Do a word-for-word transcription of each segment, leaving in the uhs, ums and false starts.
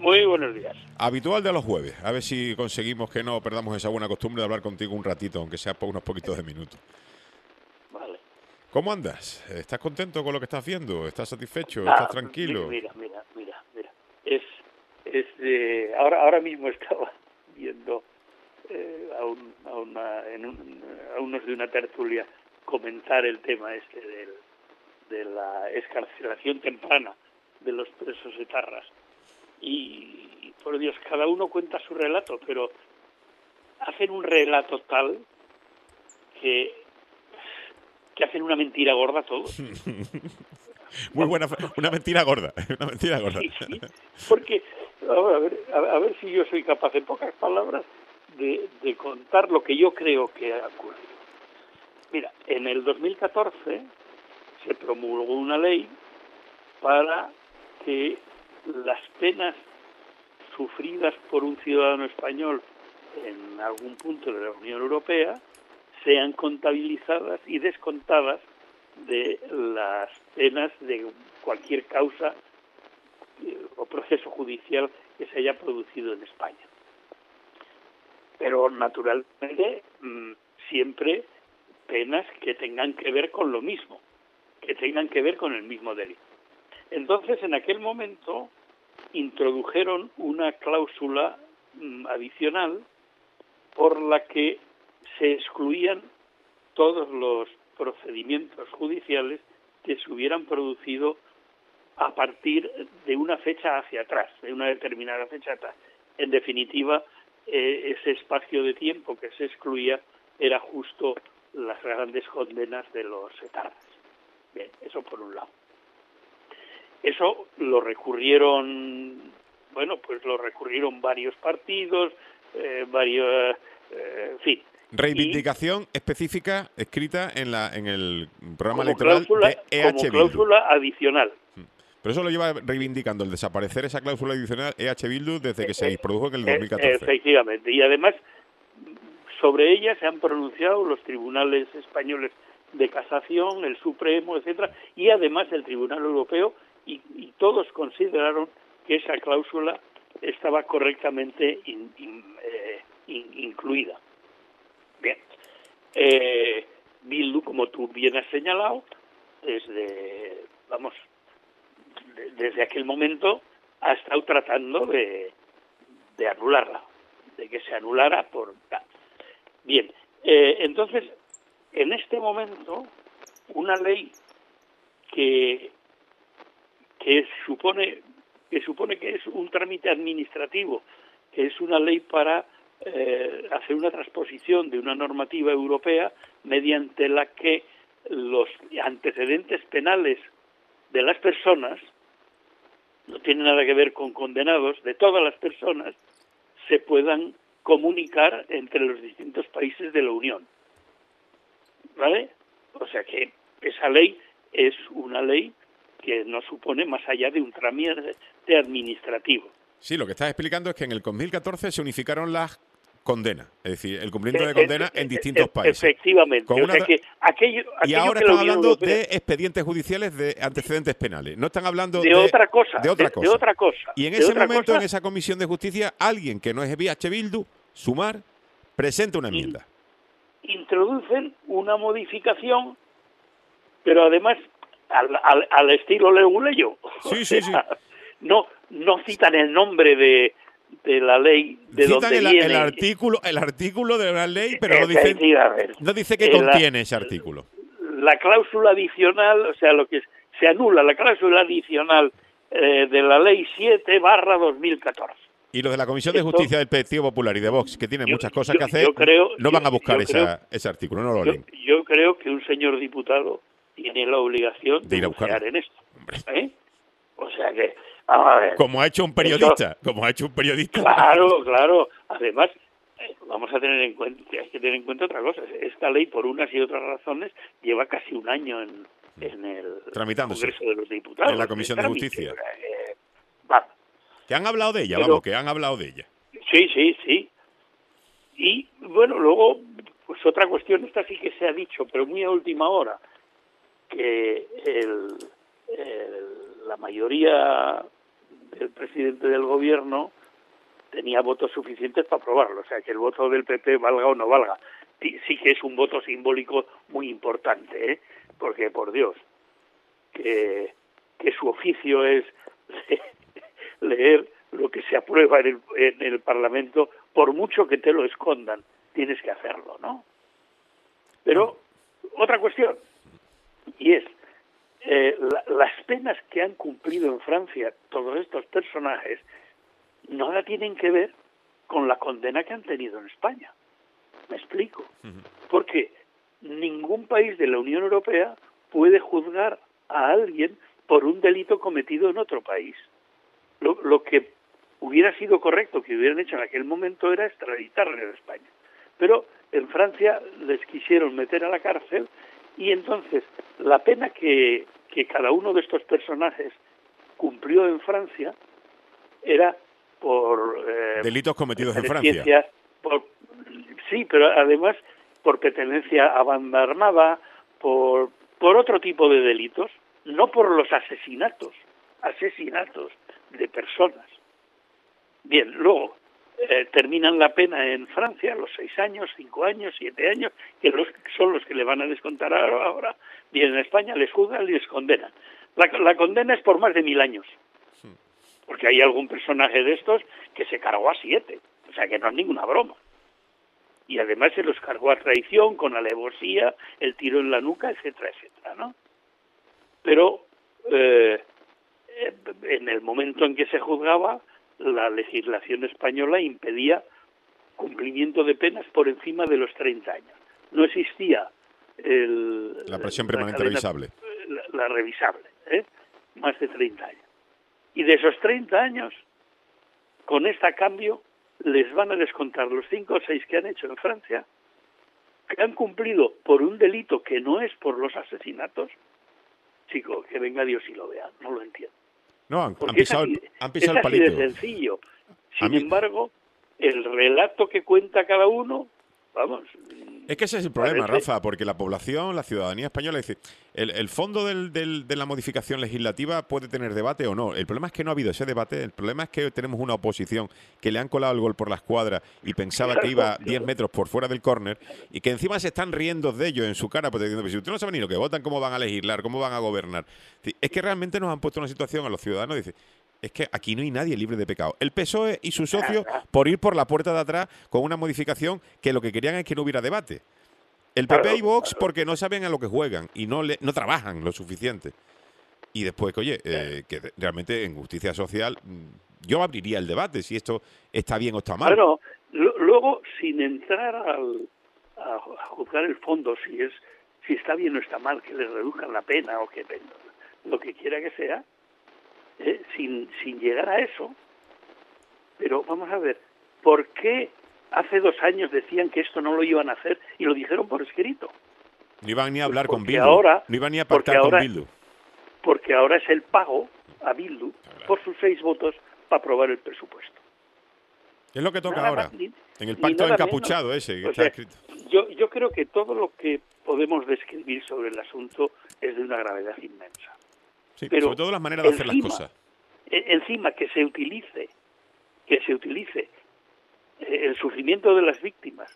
Muy buenos días. Habitual de los jueves. A ver si conseguimos que no perdamos esa buena costumbre de hablar contigo un ratito, aunque sea por unos poquitos de minutos. Vale. ¿Cómo andas? ¿Estás contento con lo que estás viendo? ¿Estás satisfecho? Ah, ¿Estás tranquilo? Mira, mira, mira, mira. Es, es de, ahora, ahora mismo estaba viendo eh, a, un, a, una, en un, a unos de una tertulia comentar el tema este del, de la excarcelación temprana de los presos etarras. Y, y, por Dios, cada uno cuenta su relato, pero hacen un relato tal que, que hacen una mentira gorda todos. Muy buena, una mentira gorda, una mentira gorda. Sí, sí, porque, a ver, a, a ver si yo soy capaz, en pocas palabras, de, de contar lo que yo creo que ha ocurrido. Mira, en el dos mil catorce se promulgó una ley para que las penas sufridas por un ciudadano español en algún punto de la Unión Europea sean contabilizadas y descontadas de las penas de cualquier causa eh, o proceso judicial que se haya producido en España. Pero naturalmente mmm, siempre penas que tengan que ver con lo mismo, que tengan que ver con el mismo delito. Entonces, en aquel momento introdujeron una cláusula mmm, adicional por la que se excluían todos los procedimientos judiciales que se hubieran producido a partir de una fecha hacia atrás, de una determinada fecha atrás. En definitiva, eh, ese espacio de tiempo que se excluía era justo las grandes condenas de los etarras. Bien, eso por un lado. Eso lo recurrieron, bueno, pues lo recurrieron varios partidos, eh, varios, eh, en fin. Reivindicación y, específica escrita en la en el programa como electoral cláusula, de E H como cláusula adicional. Pero eso lo lleva reivindicando, el desaparecer esa cláusula adicional E H Bildu desde que se Eh, produjo en el eh, dos mil catorce. Efectivamente, y además sobre ella se han pronunciado los tribunales españoles de casación, el Supremo, etcétera, y además el Tribunal Europeo, y, y todos consideraron que esa cláusula estaba correctamente in, in, eh, in, incluida. Bien, eh, Bildu, como tú bien has señalado, desde, vamos, de, desde aquel momento ha estado tratando de, de anularla, de que se anulara por... Bien, eh, entonces, en este momento, una ley que, que supone que supone que es un trámite administrativo, que es una ley para eh, hacer una transposición de una normativa europea mediante la que los antecedentes penales de las personas, no tiene nada que ver con condenados, de todas las personas, se puedan comunicar entre los distintos países de la Unión. ¿Vale? O sea que esa ley es una ley que no supone más allá de un trámite administrativo. Sí, lo que estás explicando es que en el dos mil catorce se unificaron las condenas, es decir, el cumplimiento de condenas en distintos países. Efectivamente. Con o una... sea que aquello, aquello y ahora que están hablando Europea... de expedientes judiciales de antecedentes penales. No están hablando de, de otra cosa. De otra de, cosa. De otra cosa. Y en de ese momento, cosa, en esa comisión de justicia, alguien que no es E H Bildu, Sumar, presenta una enmienda. Introducen una modificación, pero además al, al, al estilo Leguleyo. Sí, o sí, sea, sí. No, no citan el nombre de, de la ley de citan donde el, viene. el artículo el artículo de la ley, pero no dicen no dice qué eh, contiene la, ese artículo. La cláusula adicional, o sea, lo que se anula, la cláusula adicional eh, de la ley siete barra dos mil catorce. Y los de la Comisión Esto, de Justicia del Partido Popular y de Vox, que tienen yo, muchas cosas yo, que hacer, creo, no yo, van a buscar creo, esa, ese artículo, no lo yo, leen. Yo creo que un señor diputado tiene la obligación de, de ir a bucear en esto. Hombre. ¿Eh? O sea que, a ver, como ha hecho un periodista, eso, como ha hecho un periodista. Claro, claro. Además, eh, vamos a tener en cuenta, hay que tener en cuenta otra cosa. Esta ley, por unas y otras razones, lleva casi un año en, en el Congreso de los Diputados. En la Comisión de Justicia. Eh, vamos. Que han hablado de ella, Pero, vamos, que han hablado de ella. Sí, sí, sí. Y, bueno, luego, pues otra cuestión, esta sí que se ha dicho, pero muy a última hora, que el, el, la mayoría el presidente del gobierno tenía votos suficientes para aprobarlo, o sea, que el voto del P P valga o no valga. Sí que es un voto simbólico muy importante, ¿eh? Porque, por Dios, que, que su oficio es leer lo que se aprueba en el, en el Parlamento, por mucho que te lo escondan, tienes que hacerlo, ¿no? Pero otra cuestión, y es, eh, la, las penas que han cumplido en Francia todos estos personajes, nada tienen que ver con la condena que han tenido en España. Me explico. Porque ningún país de la Unión Europea puede juzgar a alguien por un delito cometido en otro país. Lo, lo que hubiera sido correcto que hubieran hecho en aquel momento era extraditarle a España. Pero en Francia les quisieron meter a la cárcel y entonces la pena que, que cada uno de estos personajes cumplió en Francia era por... Eh, delitos cometidos en Francia. Por, sí, pero además por pertenencia a banda armada, por, por otro tipo de delitos, no por los asesinatos, asesinatos de personas. Bien, luego eh, terminan la pena en Francia, los seis años, cinco años, siete años, que los, son los que le van a descontar ahora. Bien, en España les juzgan y les condenan. La, la condena es por más de mil años, porque hay algún personaje de estos que se cargó a siete, o sea que no es ninguna broma. Y además se los cargó a traición, con alevosía, el tiro en la nuca, etcétera, etcétera, ¿no? Pero eh, en el momento en que se juzgaba, la legislación española impedía cumplimiento de penas por encima de los treinta años. No existía el, la prisión la permanente cadena, revisable. La, la revisable, ¿eh? Más de treinta años. Y de esos treinta años, con este cambio, les van a descontar los cinco o seis que han hecho en Francia, que han cumplido por un delito que no es por los asesinatos. Chico, que venga Dios y lo vea, no lo entiendo. No, han, han pisado, así, el, han pisado el es así palito. de sencillo. Sin mí... embargo, el relato que cuenta cada uno, vamos... Es que ese es el problema, parece... Rafa, porque la población, la ciudadanía española, dice, el, el fondo del, del, de la modificación legislativa puede tener debate o no. El problema es que no ha habido ese debate. El problema es que tenemos una oposición que le han colado el gol por la escuadra y pensaba que iba diez metros por fuera del córner y que encima se están riendo de ello en su cara, porque diciendo, si usted no sabe ni lo que votan, cómo van a legislar, cómo van a gobernar. Es que realmente nos han puesto una situación a los ciudadanos, dice, es que aquí no hay nadie libre de pecado. El P S O E y sus socios por ir por la puerta de atrás con una modificación que lo que querían es que no hubiera debate. El P P claro, y Vox claro. porque no saben a lo que juegan y no le, no trabajan lo suficiente. Y después, oye, eh, que realmente en justicia social yo abriría el debate si esto está bien o está mal. Bueno, luego, sin entrar al, a, a juzgar el fondo, si es si está bien o está mal, que les reduzcan la pena o que lo que quiera que sea, eh, sin, sin llegar a eso, pero vamos a ver, ¿por qué hace dos años decían que esto no lo iban a hacer y lo dijeron por escrito? No iban ni a hablar pues con Bildu, ahora, no iban ni a pactar ahora, con Bildu. Porque ahora es el pago a Bildu claro. por sus seis votos para aprobar el presupuesto. Es lo que toca nada ahora, más, ni, en el pacto encapuchado menos. ese que o está sea, escrito. Yo, yo creo que todo lo que podemos describir sobre el asunto es de una gravedad inmensa. Sí, pero sobre todo las maneras de encima, hacer las cosas. Encima que se utilice, que se utilice el sufrimiento de las víctimas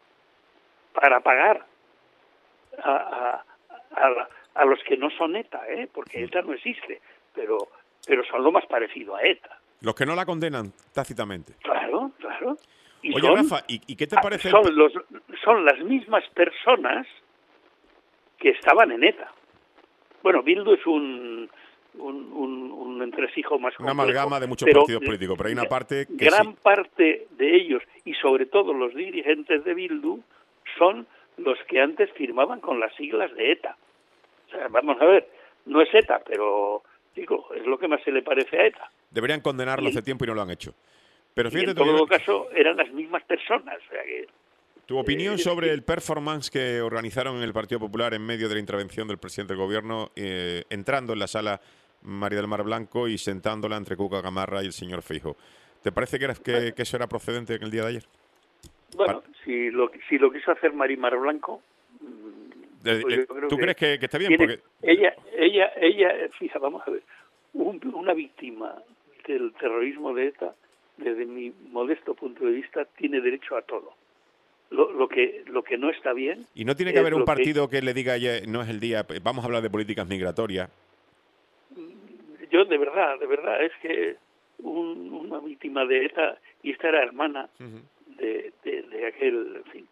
para pagar a, a, a, a los que no son ETA, ¿eh? Porque ETA no existe, pero, pero son lo más parecido a ETA. Los que no la condenan tácitamente. Claro, claro. Y Oye, son, Rafa, ¿y, ¿y qué te parece? Son, el... los, son las mismas personas que estaban en ETA. Bueno, Bildu es un... Un, un, un entresijo más complejo. Una amalgama de muchos pero partidos políticos, pero hay una parte que gran sí. parte de ellos, y sobre todo los dirigentes de Bildu, son los que antes firmaban con las siglas de ETA. O sea, vamos a ver, no es ETA, pero digo, es lo que más se le parece a ETA. Deberían condenarlo y, hace tiempo y no lo han hecho. Pero fíjate, y en todo que... caso eran las mismas personas. O sea que, ¿Tu opinión eh, sobre sí. el performance que organizaron en el Partido Popular en medio de la intervención del presidente del gobierno, eh, entrando en la sala María del Mar Blanco y sentándola entre Cuca Gamarra y el señor Feijóo? ¿Te parece que, era, que, que eso era procedente en el día de ayer? Bueno, Para... si lo si lo quiso hacer María Mar Blanco, pues eh, ¿tú que crees que, que está bien? Tiene, Porque ella, ella, ella, fija, vamos a ver, un, una víctima que el terrorismo de ETA, desde mi modesto punto de vista, tiene derecho a todo. Lo, lo que lo que no está bien... Y no tiene que haber un lo partido que... que le diga, oye, no es el día, vamos a hablar de políticas migratorias. Yo, de verdad, de verdad, es que un, una víctima de ETA, y esta era hermana uh-huh. de, de, de aquel, en fin.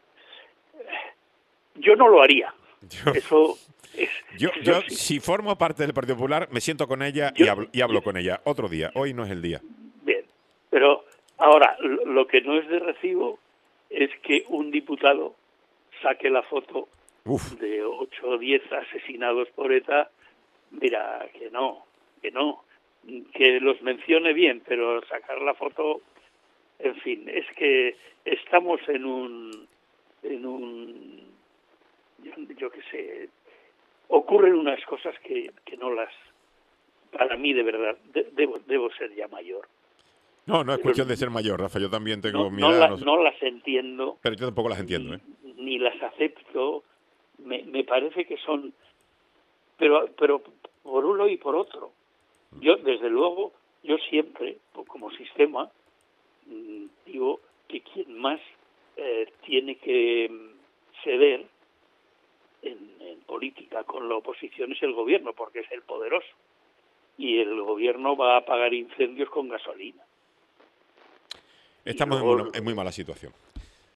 Yo no lo haría. Yo, Eso es... Yo, eso yo sí. si formo parte del Partido Popular, me siento con ella yo, y hablo, y hablo yo, con ella. Otro día, hoy no es el día. Bien, pero ahora, lo que no es de recibo es que un diputado saque la foto Uf. de ocho o diez asesinados por ETA. Mira, que no, que no, que los mencione bien, pero sacar la foto, en fin, es que estamos en un, en un, yo, yo qué sé, ocurren unas cosas que, que no las, para mí de verdad, de, debo, debo ser ya mayor. No, no es cuestión de ser mayor, Rafa, yo también tengo no, mi no, edad. la, No, sé. no las entiendo. Pero yo tampoco las entiendo, ¿eh? Ni, ni las acepto, me, me parece que son, pero, pero por uno y por otro. Yo, desde luego, yo siempre, como sistema, digo que quien más eh, tiene que ceder en, en política con la oposición es el gobierno, porque es el poderoso. Y el gobierno va a apagar incendios con gasolina. Estamos luego, en, una, en muy mala situación.